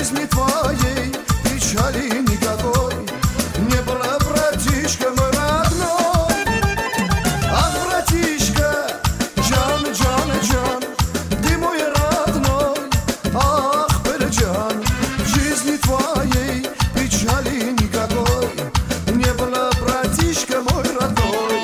жизни твоей печали никакой не было, братишка мой родной. Ах, братишка, Джан, Джан, Джан, ты мой родной. Ах, Беляджан, в жизни твоей печали никакой не было, братишка мой родной.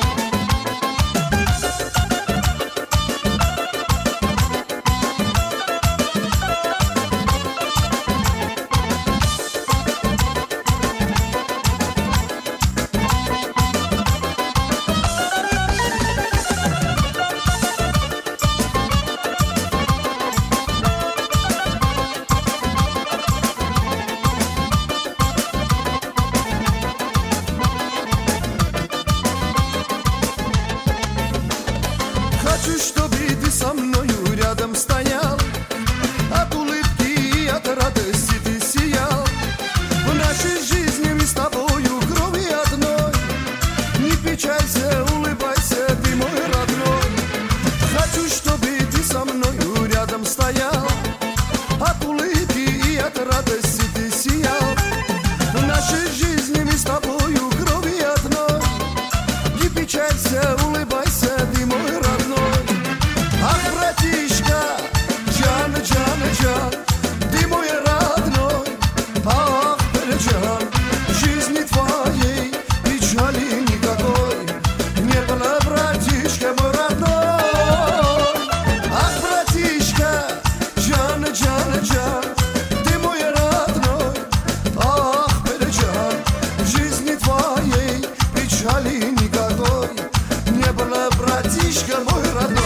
Хочу, чтобы ты со мною рядом стоял, от улыбки и от радости ты сиял. В нашей жизни мы с тобою крови одной. Не печалься, улыбайся, ты мой родной. Хочу, чтобы ты со мною рядом стоял, от улыбки и от радости ты сиял. В нашей жизни мы с тобою крови одной. Не печалься, улыбайся, ты мой родной. Ах, братишка, Джан, Джан, Джан, ты мой родной. Ах, Беляджан, в жизни твоей печали никакой не было, братишка мой родной. Ах, братишка, Джан, Джан, Джан, ты мой родной. Ах, Беляджан, в жизни твоей печали никакой не было, братишка мой родной.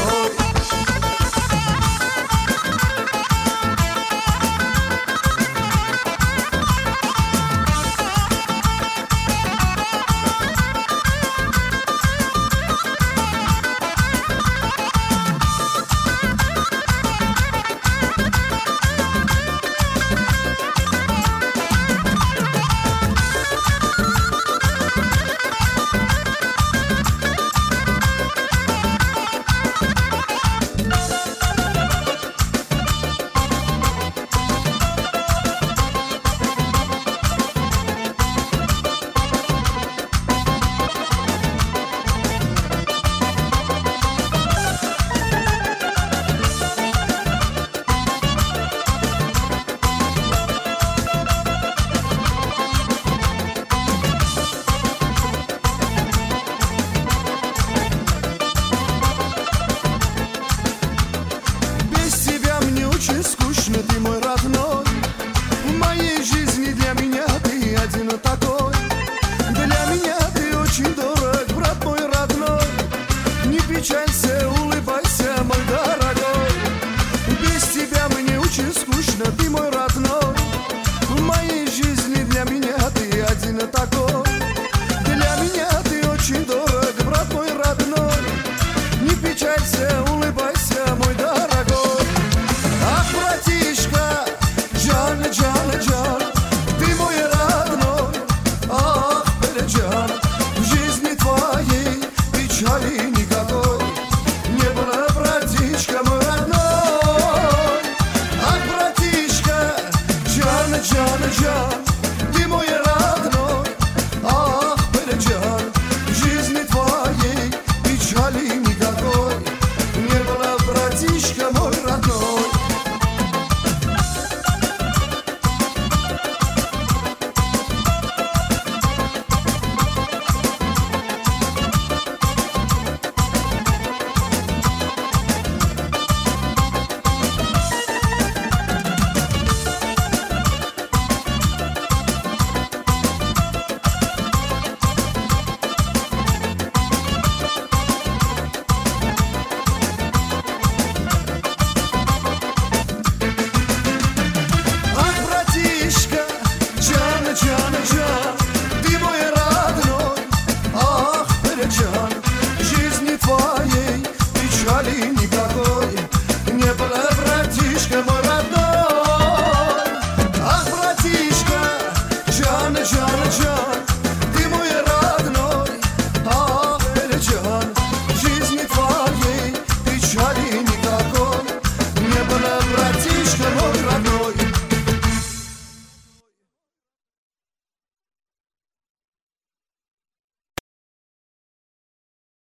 Очень скучно, ты мой родной. В моей жизни для меня ты один такой. Для меня ты очень дорог, брат мой родной. Не печалься, улыбайся, мой дорогой. Без тебя мне очень скучно, ты мой родной. В моей жизни для меня ты один такой. Для меня ты очень дорог, брат мой родной. Не печалься, улыбайся, мой дорогой. Ах, братишка, Джан, Джан, Джан, ты мой родной. Ах, Беляджан, в жизни твоей печали никакой не было, братишка мой родной. Ах, братишка, Джан, Джан, Джан,